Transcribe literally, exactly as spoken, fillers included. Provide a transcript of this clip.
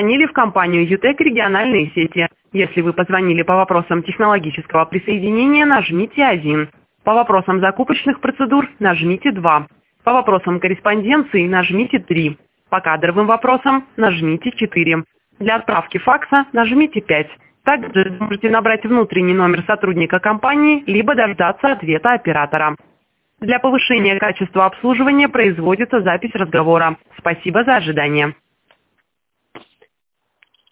Позвонили в компанию ЮТЭК региональные сети. Если вы позвонили по вопросам технологического присоединения, нажмите один. По вопросам закупочных процедур нажмите два. По вопросам корреспонденции нажмите три. По кадровым вопросам нажмите четыре. Для отправки факса нажмите пять. Также можете набрать внутренний номер сотрудника компании, либо дождаться ответа оператора. Для повышения качества обслуживания производится запись разговора. Спасибо за ожидание.